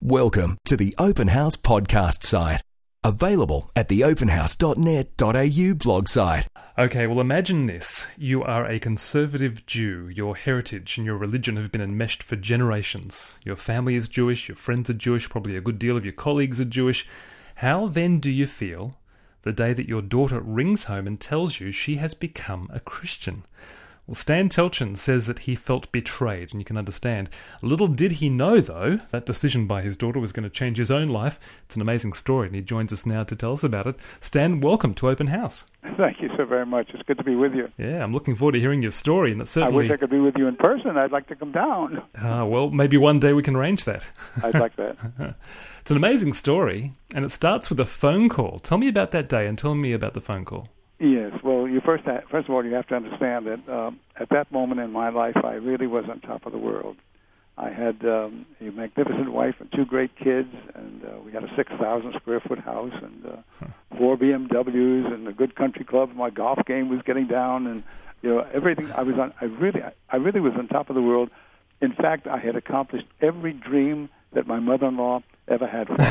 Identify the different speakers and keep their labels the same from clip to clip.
Speaker 1: Welcome to the Open House podcast site. Available at theopenhouse.net.au blog site.
Speaker 2: Okay, well imagine this. You are a conservative Jew. Your heritage and your religion have been enmeshed for generations. Your family is Jewish, your friends are Jewish, probably a good deal of your colleagues are Jewish. How then do you feel the day that your daughter rings home and tells you she has become a Christian? Well, Stan Telchin says that he felt betrayed, and you can understand. Little did he know, though, that decision by his daughter was going to change his own life. It's an amazing story, and he joins us now to tell us about it. Stan, welcome to Open House.
Speaker 3: Thank you so very much. It's good to be with you.
Speaker 2: Yeah, I'm looking forward to hearing your story, and it's certainly...
Speaker 3: I wish I could be with you in person. I'd like to come down.
Speaker 2: Well, maybe one day we can arrange that.
Speaker 3: I'd like that.
Speaker 2: It's an amazing story, and it starts with a phone call. Tell me about that day, and tell me about the phone call.
Speaker 3: Yes. Well, first of all, you have to understand that at that moment in my life, I really was on top of the world. I had a magnificent wife and two great kids, and we had a 6,000 square foot house and 4 BMWs and a good country club. My golf game was getting down, and everything. I really was on top of the world. In fact, I had accomplished every dream that my mother-in-law ever had for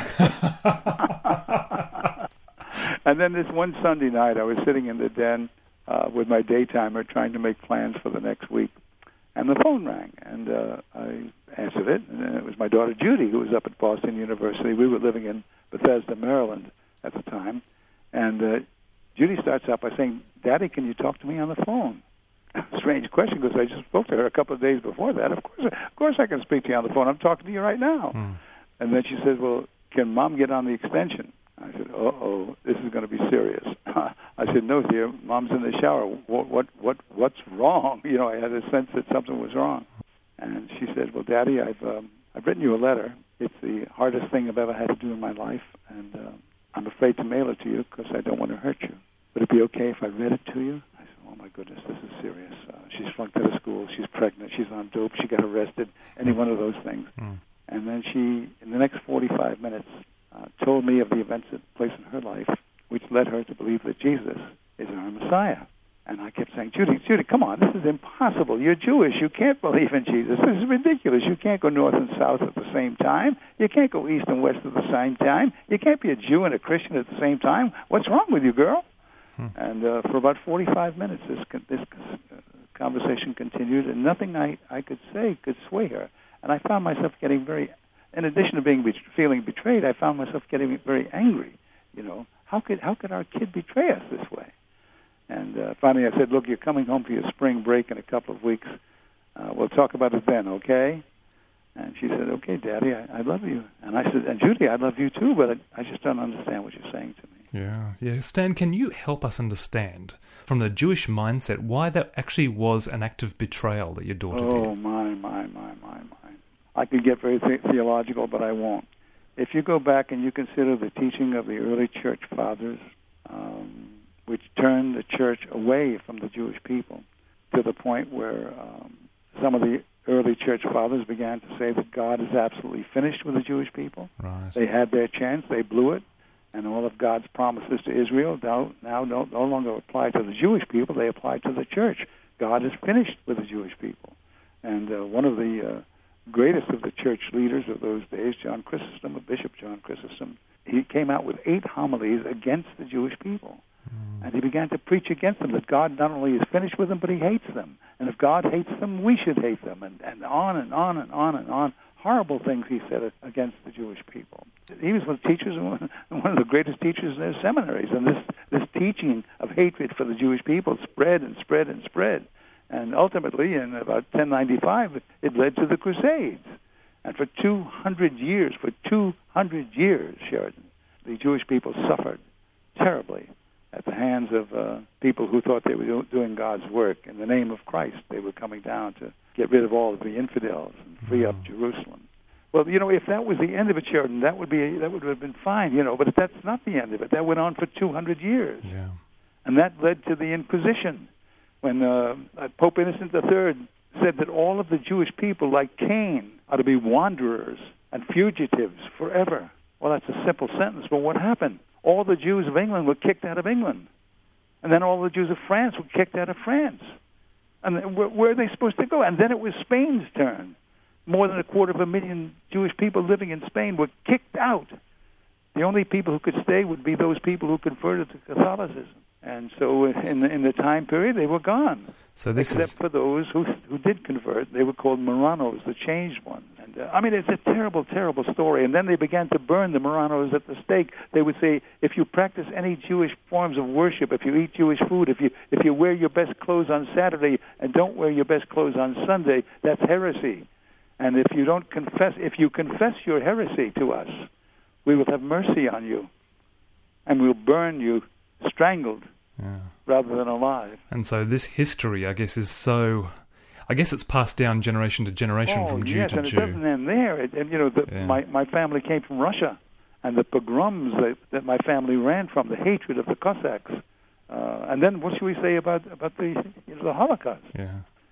Speaker 3: me. And then this one Sunday night, I was sitting in the den with my daytimer trying to make plans for the next week. And the phone rang, and I answered it. And it was my daughter Judy, who was up at Boston University. We were living in Bethesda, Maryland at the time. And Judy starts out by saying, "Daddy, can you talk to me on the phone?" Strange question, because I just spoke to her a couple of days before that. Of course I can speak to you on the phone. I'm talking to you right now. And then she says, "Well, can Mom get on the extension?" I said, "Uh-oh, this is going to be serious." I said, "No, dear, Mom's in the shower. What's wrong?" I had a sense that something was wrong. And she said, "Well, Daddy, I've written you a letter. It's the hardest thing I've ever had to do in my life, and I'm afraid to mail it to you because I don't want to hurt you. Would it be okay if I read it to you?" I said, "Oh my goodness, this is serious. She's flunked out of school. She's pregnant. She's on dope. She got arrested. Any one of those things." And then she, in the next 45 minutes, told me of the events that took place in her life, which led her to believe that Jesus is our Messiah. And I kept saying, Judy, come on, this is impossible. You're Jewish. You can't believe in Jesus. This is ridiculous. You can't go north and south at the same time. You can't go east and west at the same time. You can't be a Jew and a Christian at the same time. What's wrong with you, girl?" And for about 45 minutes, this conversation continued, and nothing I could say could sway her. And I found myself getting in addition to feeling betrayed, I found myself getting very angry. How could our kid betray us this way? And finally I said, "Look, you're coming home for your spring break in a couple of weeks. We'll talk about it then, okay?" And she said, "Okay, Daddy, I love you." And I said, "And Judy, I love you too, but I just don't understand what you're saying to me."
Speaker 2: Yeah. Stan, can you help us understand, from the Jewish mindset, why that actually was an act of betrayal that your daughter did?
Speaker 3: Oh, my. I could get very theological, but I won't. If you go back and you consider the teaching of the early church fathers, which turned the church away from the Jewish people, to the point where some of the early church fathers began to say that God is absolutely finished with the Jewish people.
Speaker 2: Right.
Speaker 3: They had their chance, they blew it, and all of God's promises to Israel now no longer apply to the Jewish people, they apply to the church. God is finished with the Jewish people. And one of the greatest of the church leaders of those days, Bishop John Chrysostom, he came out with 8 homilies against the Jewish people. And he began to preach against them, that God not only is finished with them, but he hates them. And if God hates them, we should hate them. And on and on and on and on. Horrible things he said against the Jewish people. He was one of the teachers, one of the greatest teachers in their seminaries. And this teaching of hatred for the Jewish people spread and spread and spread. And ultimately, in about 1095, it led to the Crusades. And for 200 years, Sheridan, the Jewish people suffered terribly at the hands of people who thought they were doing God's work. In the name of Christ, they were coming down to get rid of all of the infidels and free up Jerusalem. Well, if that was the end of it, Sheridan, that would have been fine, but that's not the end of it. That went on for 200 years.
Speaker 2: Yeah.
Speaker 3: And that led to the Inquisition, when Pope Innocent III said that all of the Jewish people, like Cain, are to be wanderers and fugitives forever. Well, that's a simple sentence, but what happened? All the Jews of England were kicked out of England. And then all the Jews of France were kicked out of France. And where are they supposed to go? And then it was Spain's turn. more than 250,000 Jewish people living in Spain were kicked out. The only people who could stay would be those people who converted to Catholicism. And so in the time period, they were gone.
Speaker 2: So
Speaker 3: except for those who did convert. They were called Marranos, the changed ones. And it's a terrible, terrible story. And then they began to burn the Marranos at the stake. They would say, if you practice any Jewish forms of worship, if you eat Jewish food, if you wear your best clothes on Saturday and don't wear your best clothes on Sunday, that's heresy. And if you confess your heresy to us, we will have mercy on you, and we'll burn you strangled rather than alive.
Speaker 2: And so this history, I guess, it's passed down generation to generation from Jew to Jew.
Speaker 3: And it doesn't end there. My family came from Russia, and the pogroms that my family ran from, the hatred of the Cossacks. And then what should we say about the Holocaust?
Speaker 2: Yeah.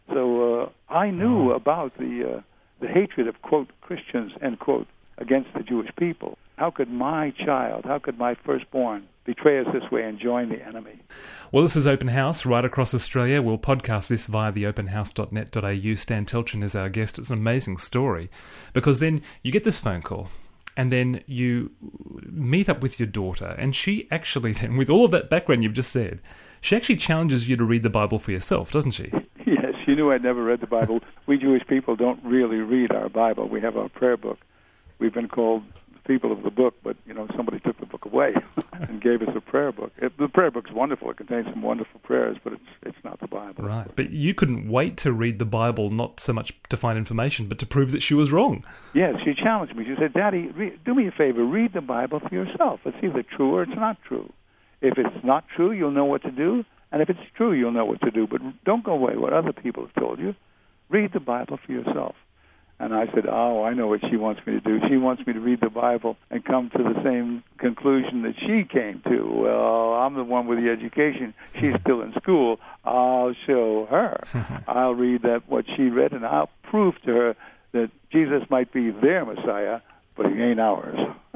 Speaker 3: So I knew about the hatred of, quote, Christians, end quote, against the Jewish people. How could my firstborn, betray us this way and join the enemy?
Speaker 2: Well, this is Open House right across Australia. We'll podcast this via the openhouse.net.au. Stan Telchin is our guest. It's an amazing story, because then you get this phone call, and then you meet up with your daughter, and she actually then, with all of that background you've just said, she actually challenges you to read the Bible for yourself, doesn't she?
Speaker 3: Yes, she knew I'd never read the Bible. We Jewish people don't really read our Bible. We have our prayer book. We've been called people of the book, but somebody took the book away and gave us a prayer book. The prayer book's wonderful. It contains some wonderful prayers, but it's not the Bible.
Speaker 2: Right, but you couldn't wait to read the Bible, not so much to find information, but to prove that she was wrong.
Speaker 3: Yes, she challenged me. She said, Daddy, do me a favor, read the Bible for yourself. It's either true or it's not true. If it's not true, you'll know what to do, and if it's true, you'll know what to do. But don't go away what other people have told you. Read the Bible for yourself. And I said, I know what she wants me to do. She wants me to read the Bible and come to the same conclusion that she came to. Well, I'm the one with the education. She's still in school. I'll show her. I'll read what she read, and I'll prove to her that Jesus might be their Messiah, but he ain't ours.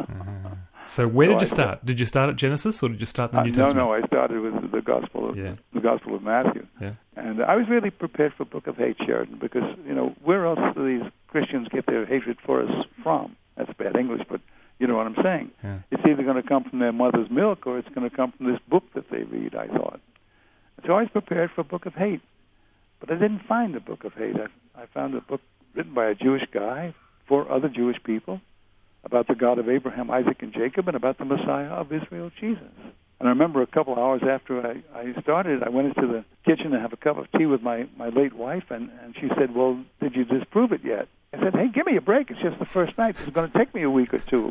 Speaker 2: So where did you start? Did you start at Genesis, or did you start in the New Testament?
Speaker 3: No, I started with the Gospel of Matthew.
Speaker 2: Yeah.
Speaker 3: And I was really prepared for Book of Hate, Sheridan, because, where else do these Christians get their hatred for us from? That's bad English, but you know what I'm saying.
Speaker 2: Yeah.
Speaker 3: It's either going to come from their mother's milk, or it's going to come from this book that they read, I thought. So I was prepared for a Book of Hate. But I didn't find a Book of Hate. I found a book written by a Jewish guy for other Jewish people, about the God of Abraham, Isaac, and Jacob, and about the Messiah of Israel, Jesus. And I remember a couple hours after I started, I went into the kitchen to have a cup of tea with my late wife, and she said, well, did you disprove it yet? I said, hey, give me a break. It's just the first night. It's going to take me a week or two.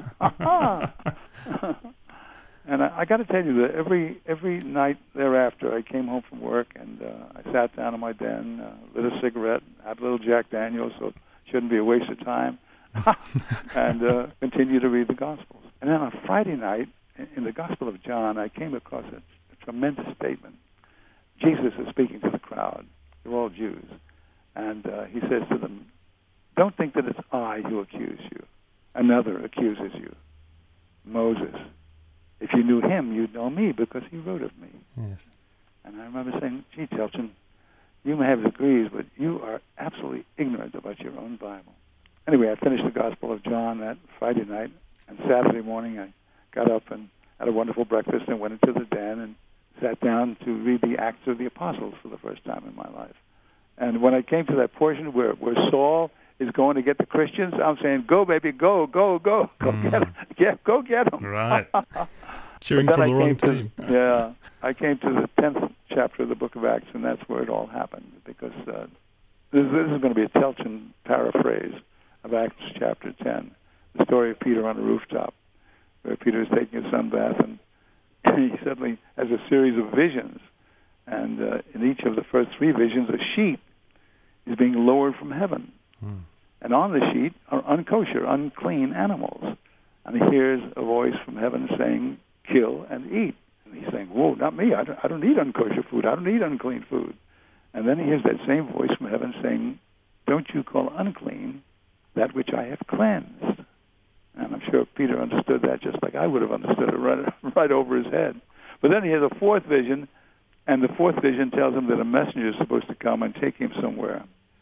Speaker 3: And I got to tell you that every night thereafter, I came home from work, and I sat down in my den, lit a cigarette, had a little Jack Daniels, so it shouldn't be a waste of time, and continue to read the Gospels. And then on Friday night, in the Gospel of John, I came across a tremendous statement. Jesus is speaking to the crowd. They're all Jews. And he says to them, don't think that it's I who accuse you. Another accuses you, Moses. If you knew him, you'd know me, because he wrote of me.
Speaker 2: Yes. And
Speaker 3: I remember saying, gee, Telchin, you may have degrees, but you are absolutely ignorant about your own Bible. Anyway, I finished the Gospel of John that Friday night, and Saturday morning I got up and had a wonderful breakfast and went into the den and sat down to read the Acts of the Apostles for the first time in my life. And when I came to that portion where Saul is going to get the Christians, I'm saying, go, baby, go get them. Yeah, go get them.
Speaker 2: Right. Cheering for the wrong team.
Speaker 3: Yeah. I came to the 10th chapter of the book of Acts, and that's where it all happened, because this is going to be a Telchin paraphrase of Acts chapter 10, the story of Peter on the rooftop, where Peter is taking a sunbath, and he suddenly has a series of visions. And in each of the first three visions, a sheet is being lowered from heaven. And on the sheet are unkosher, unclean animals. And he hears a voice from heaven saying, kill and eat. And he's saying, whoa, not me. I don't eat unkosher food. I don't eat unclean food. And then he hears that same voice from heaven saying, don't you call unclean that which I have cleansed. And I'm sure Peter understood that just like I would have understood it right over his head. But then he has a fourth vision, and the fourth vision tells him that a messenger is supposed to come and take him somewhere.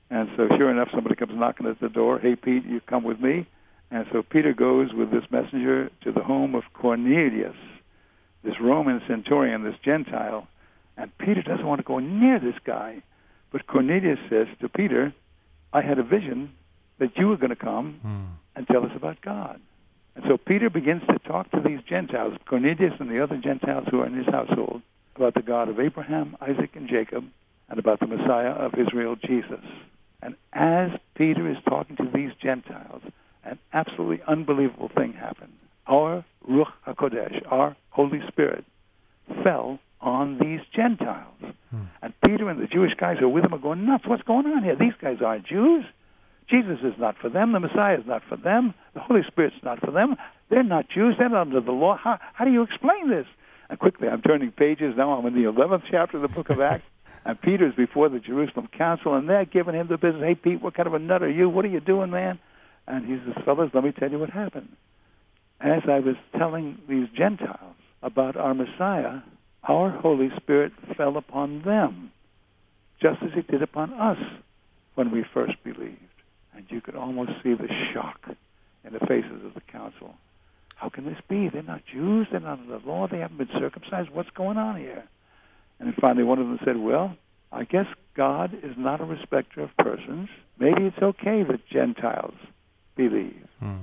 Speaker 3: And so sure enough, somebody comes knocking at the door. Hey, Pete, you come with me? And so Peter goes with this messenger to the home of Cornelius, this Roman centurion, this Gentile. And Peter doesn't want to go near this guy. But Cornelius says to Peter, I had a vision that you were going to come and tell us about God. And so Peter begins to talk to these Gentiles, Cornelius and the other Gentiles who are in his household, about the God of Abraham, Isaac, and Jacob, and about the Messiah of Israel, Jesus. And as Peter is talking to these Gentiles, an absolutely unbelievable thing happened. Our Ruach HaKodesh, our Holy Spirit, fell on these Gentiles. And Peter and the Jewish guys who are with him are going nuts. What's going on here? These guys aren't Jews. Jesus is not for them. The Messiah is not for them. The Holy Spirit's not for them. They're not Jews. They're not under the law. How do you explain this? And quickly, I'm turning pages. Now I'm in the 11th chapter of the book of Acts. And Peter's before the Jerusalem council, and they're giving him the business. Hey, Pete, what kind of a nut are you? What are you doing, man? And he says, fellas, let me tell you what happened. As I was telling these Gentiles about our Messiah, our Holy Spirit fell upon them, just as he did upon us when we first believed. And you could almost see the shock in the faces of the council. How can this be? They're not Jews. They're not under the law. They haven't been circumcised. What's going on here? And finally one of them said, well, I guess God is not a respecter of persons. Maybe it's okay that Gentiles believe.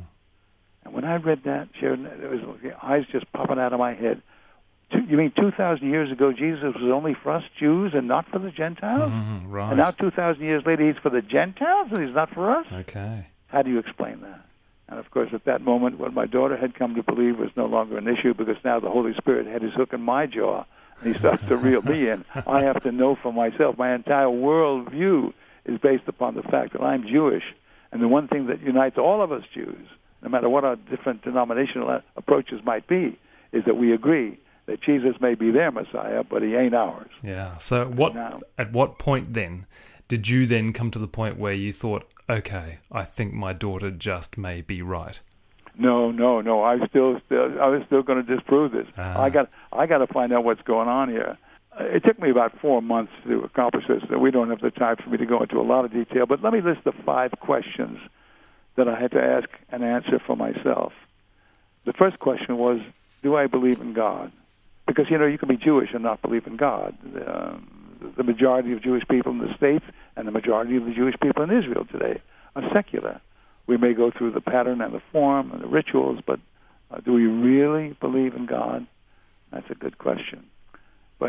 Speaker 3: And when I read that, Sheridan, it was eyes just popping out of my head. You mean 2,000 years ago Jesus was only for us Jews and not for the Gentiles?
Speaker 2: Right.
Speaker 3: And now 2,000 years later he's for the Gentiles and he's not for us?
Speaker 2: Okay.
Speaker 3: How do you explain that? And of course at that moment what my daughter had come to believe was no longer an issue, because now the Holy Spirit had his hook in my jaw and he starts to reel me in. I have to know for myself. My entire world view is based upon the fact that I'm Jewish, and the one thing that unites all of us Jews, no matter what our different denominational approaches might be, is that we agree that Jesus may be their Messiah, but he ain't ours.
Speaker 2: Yeah. So at what point then did you then come to the point where you thought, okay, I think my daughter just may be right?
Speaker 3: No. I was still going to disprove this. I got to find out what's going on here. It took me about 4 months to accomplish this. So we don't have the time for me to go into a lot of detail, but let me list the 5 questions that I had to ask and answer for myself. The first question was, do I believe in God? Because, you can be Jewish and not believe in God. The majority of Jewish people in the States and the majority of the Jewish people in Israel today are secular. We may go through the pattern and the form and the rituals, but do we really believe in God? That's a good question. But,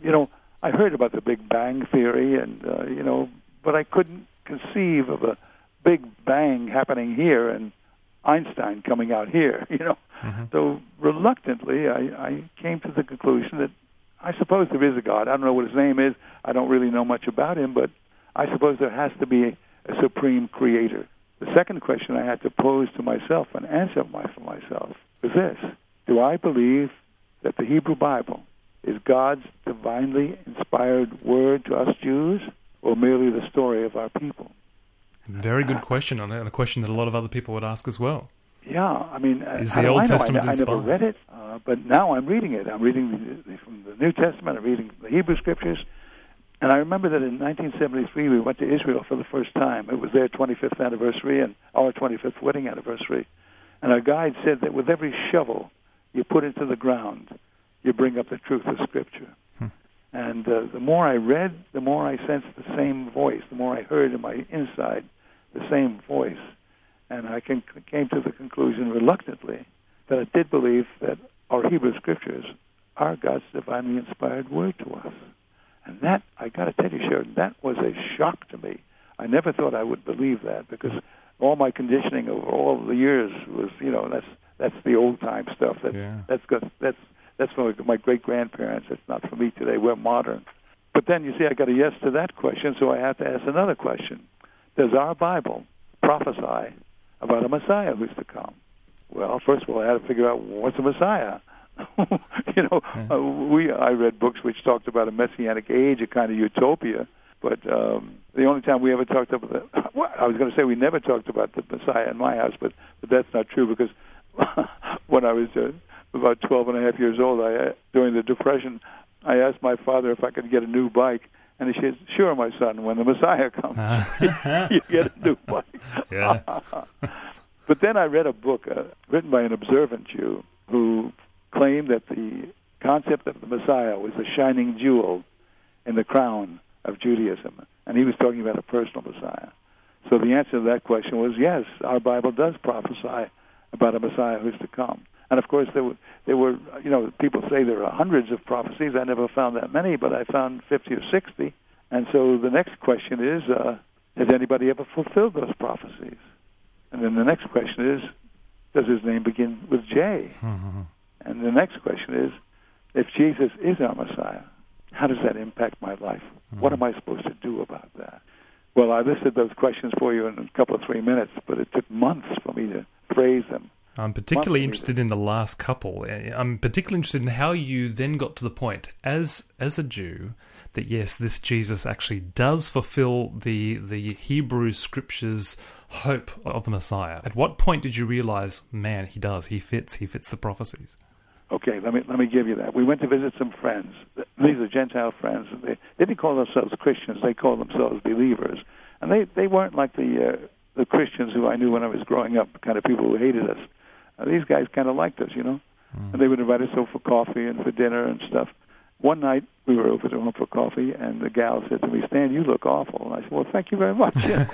Speaker 3: I heard about the Big Bang Theory, and, but I couldn't conceive of a Big Bang happening here and Einstein coming out here, So reluctantly, I came to the conclusion that I suppose there is a God. I don't know what his name is. I don't really know much about him, but I suppose there has to be a supreme creator. The second question I had to pose to myself and answer for myself is this: do I believe that the Hebrew Bible is God's divinely inspired word to us Jews, or merely the story of our people?
Speaker 2: Very good question, and a question that a lot of other people would ask as well.
Speaker 3: Yeah, I mean,
Speaker 2: is the Old Testament inspired?
Speaker 3: I never read it, but now I'm reading it. I'm reading from the New Testament. I'm reading the Hebrew Scriptures. And I remember that in 1973 we went to Israel for the first time. It was their 25th anniversary and our 25th wedding anniversary. And our guide said that with every shovel you put into the ground, you bring up the truth of Scripture. And the more I read, the more I sensed the same voice. The more I heard in my inside the same voice. And I came to the conclusion reluctantly that I did believe that our Hebrew Scriptures are God's divinely inspired word to us. And that, I got to tell you, Sheridan, that was a shock to me. I never thought I would believe that, because all my conditioning over all the years was, that's the old time stuff. That's for my great grandparents. It's not for me today. We're modern. But then you see, I got a yes to that question, so I have to ask another question: does our Bible prophesy about a Messiah who's to come? Well, first of all, I had to figure out what's a Messiah. I read books which talked about a messianic age, a kind of utopia, but the only time we ever talked about I was going to say we never talked about the Messiah in my house, but that's not true, because when I was about 12 and a half years old, during the Depression, I asked my father if I could get a new bike, And he said, "Sure, my son, when the Messiah comes, you get a new wife."
Speaker 2: Yeah.
Speaker 3: But then I read a book written by an observant Jew who claimed that the concept of the Messiah was a shining jewel in the crown of Judaism. And he was talking about a personal Messiah. So the answer to that question was, yes, our Bible does prophesy about a Messiah who's to come. And of course, there were, people say there are hundreds of prophecies. I never found that many, but I found 50 or 60. And so the next question is, has anybody ever fulfilled those prophecies? And then the next question is, does his name begin with J?
Speaker 2: Mm-hmm.
Speaker 3: And the next question is, if Jesus is our Messiah, how does that impact my life?
Speaker 2: Mm-hmm.
Speaker 3: What am I supposed to do about that? Well, I listed those questions for you in a couple of 3 minutes, but it took months for me to phrase them.
Speaker 2: I'm particularly interested in the last couple. I'm particularly interested in how you then got to the point, as a Jew, that yes, this Jesus actually does fulfill the Hebrew Scriptures' hope of the Messiah. At what point did you realize, man, he does, he fits the prophecies?
Speaker 3: Okay, let me give you that. We went to visit some friends. These are Gentile friends. They didn't call themselves Christians. They called themselves believers. And they weren't like the Christians who I knew when I was growing up, kind of people who hated us. These guys kind of liked us, And they would invite us over for coffee and for dinner and stuff. One night, we were over to home for coffee, and the gal said to me, "Stan, you look awful." And I said, "Well, thank you very much."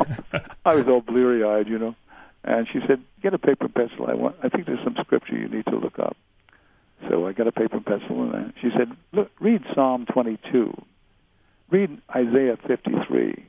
Speaker 3: I was all bleary-eyed, And she said, "Get a paper and pencil. I think there's some scripture you need to look up." So I got a paper and pencil, and she said, "Look, read Psalm 22. Read Isaiah 53.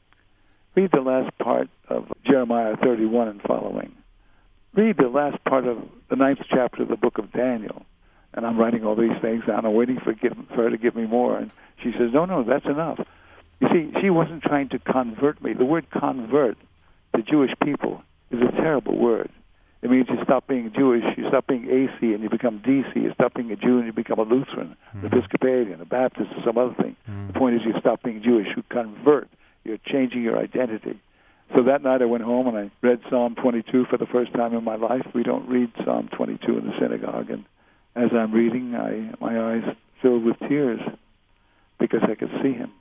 Speaker 3: Read the last part of Jeremiah 31 and following. Read the last part of the 9th chapter of the book of Daniel." And I'm writing all these things down. I'm waiting for her to give me more. And she says, no, that's enough. You see, she wasn't trying to convert me. The word convert to Jewish people is a terrible word. It means you stop being Jewish, you stop being AC, and you become DC. You stop being a Jew, and you become a Lutheran, an Episcopalian, a Baptist, or some other thing. The point is you stop being Jewish. You convert. You're changing your identity. So that night I went home, and I read Psalm 22 for the first time in my life. We don't read Psalm 22 in the synagogue. And as I'm reading, my eyes filled with tears because I could see him.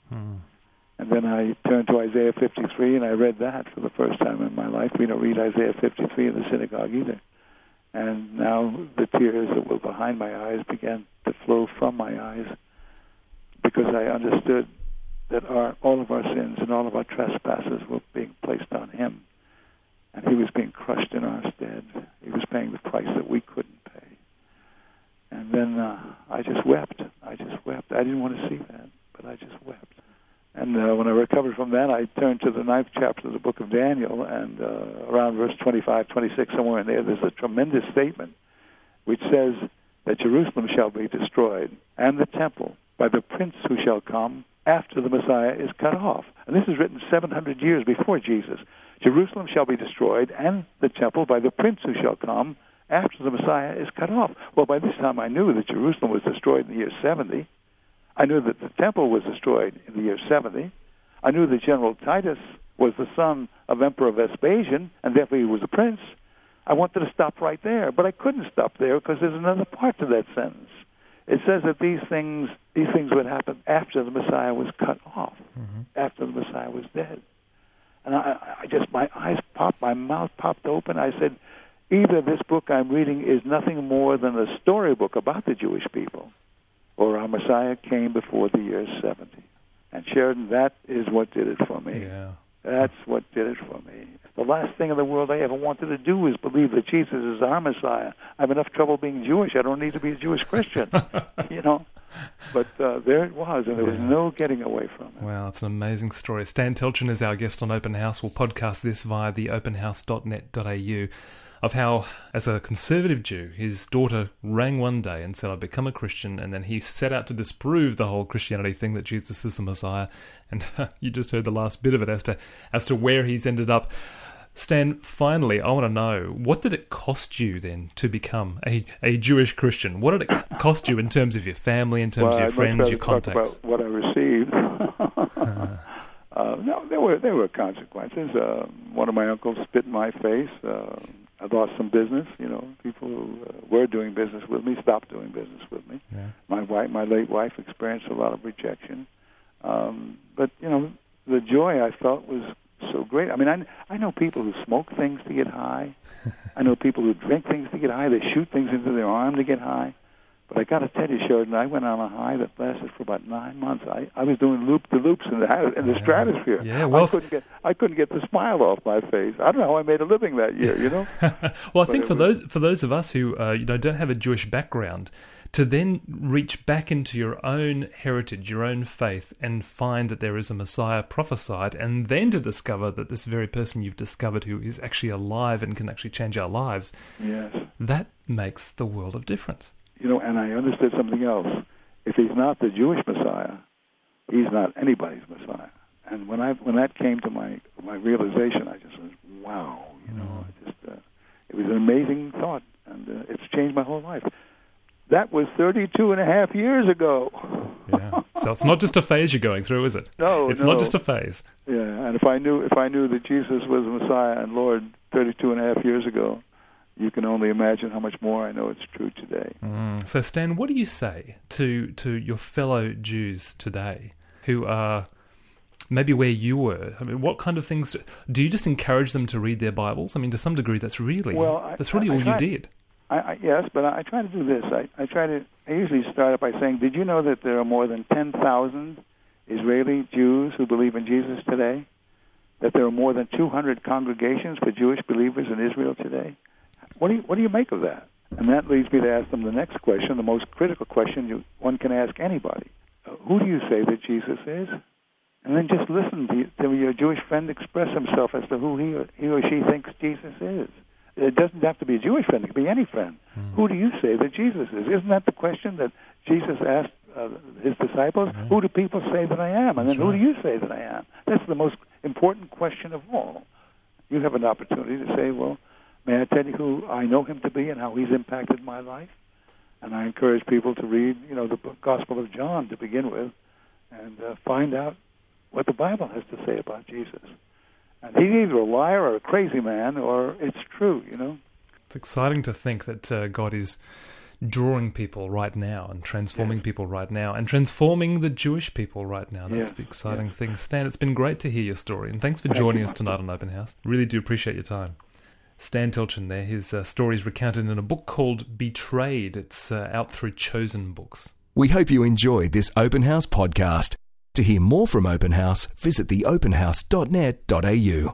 Speaker 3: And then I turned to Isaiah 53, and I read that for the first time in my life. We don't read Isaiah 53 in the synagogue either. And now the tears that were behind my eyes began to flow from my eyes because I understood that all of our sins and all of our trespasses were being placed on him. And he was being crushed in our stead. He was paying the price that we couldn't pay. And then I just wept. I didn't want to see that, but I just wept. And when I recovered from that, I turned to the 9th chapter of the book of Daniel, and around verse 25, 26, somewhere in there's a tremendous statement which says that Jerusalem shall be destroyed, and the temple, by the prince who shall come after the Messiah is cut off. And this is written 700 years before Jesus. Jerusalem shall be destroyed, and the temple by the prince who shall come after the Messiah is cut off. Well, by this time I knew that Jerusalem was destroyed in the year 70. I knew that the temple was destroyed in the year 70. I knew that General Titus was the son of Emperor Vespasian, and therefore he was a prince. I wanted to stop right there, but I couldn't stop there because there's another part to that sentence. It says that these things would happen after the Messiah was cut off, after the Messiah was dead. And I just, my eyes popped, my mouth popped open. I said, either this book I'm reading is nothing more than a storybook about the Jewish people, or our Messiah came before the year 70. And Sheridan, that is what did it for me.
Speaker 2: Yeah.
Speaker 3: That's what did it for me. The last thing in the world I ever wanted to do was believe that Jesus is our Messiah. I have enough trouble being Jewish. I don't need to be a Jewish Christian, But there it was, and there was no getting away from it.
Speaker 2: Wow, it's an amazing story. Stan Telchin is our guest on Open House. We'll podcast this via the openhouse.net.au of how, as a conservative Jew, his daughter rang one day and said, "I've become a Christian," and then he set out to disprove the whole Christianity thing, that Jesus is the Messiah. And you just heard the last bit of it as to where he's ended up. Stan, finally, I want to know, what did it cost you then to become a Jewish Christian? What did it cost you in terms of your family, in terms of your friends, your contacts?
Speaker 3: Talk about what I received. No, there were consequences. One of my uncles spit in my face. I lost some business. People who were doing business with me stopped doing business with me. Yeah. My late wife experienced a lot of rejection. But, the joy I felt was so great. I mean, I know people who smoke things to get high. I know people who drink things to get high. They shoot things into their arm to get high. But I got to tell you, Sheridan, I went on a high that lasted for about 9 months. I was doing loop-de-loops in the stratosphere.
Speaker 2: Yeah, well,
Speaker 3: I couldn't get the smile off my face. I don't know how I made a living that year,
Speaker 2: Well, I think for those of us who don't have a Jewish background, to then reach back into your own heritage, your own faith, and find that there is a Messiah prophesied, and then to discover that this very person you've discovered who is actually alive and can actually change our lives,
Speaker 3: yes,
Speaker 2: that makes the world of difference.
Speaker 3: And I understood something else. If he's not the Jewish Messiah, he's not anybody's Messiah. And when that came to my realization, I just went, wow, it was an amazing thought, and it's changed my whole life. That was 32 and a half years ago.
Speaker 2: Yeah. So it's not just a phase you're going through, is it?
Speaker 3: No,
Speaker 2: it's not just a phase.
Speaker 3: Yeah, and if I knew that Jesus was the Messiah and Lord 32 and a half years ago, you can only imagine how much more I know it's true today.
Speaker 2: So, Stan, what do you say to your fellow Jews today who are maybe where you were? I mean, what kind of things do you just encourage them to read their Bibles? I mean, to some degree, that's really all you did.
Speaker 3: Yes, but I try to do this. I usually start by saying, did you know that there are more than 10,000 Israeli Jews who believe in Jesus today? That there are more than 200 congregations for Jewish believers in Israel today? What do you make of that? And that leads me to ask them the next question, the most critical question one can ask anybody. Who do you say that Jesus is? And then just listen to your Jewish friend express himself as to who he or she thinks Jesus is. It doesn't have to be a Jewish friend. It could be any friend. Who do you say that Jesus is? Isn't that the question that Jesus asked his disciples? Who do people say that I am? And then who do you say that I am? That's the most important question of all. You have an opportunity to say, well, may I tell you who I know him to be and how he's impacted my life? And I encourage people to read, the Gospel of John to begin with and find out what the Bible has to say about Jesus. And he's either a liar or a crazy man, or it's true,
Speaker 2: It's exciting to think that God is drawing people right now and transforming people right now and transforming the Jewish people right now. That's the exciting thing. Stan, it's been great to hear your story, and thanks for joining us tonight on Open House. Really do appreciate your time. Stan Tilchin there. His story is recounted in a book called Betrayed. It's out through Chosen Books.
Speaker 1: We hope you enjoyed this Open House podcast. To hear more from Open House, visit theopenhouse.net.au.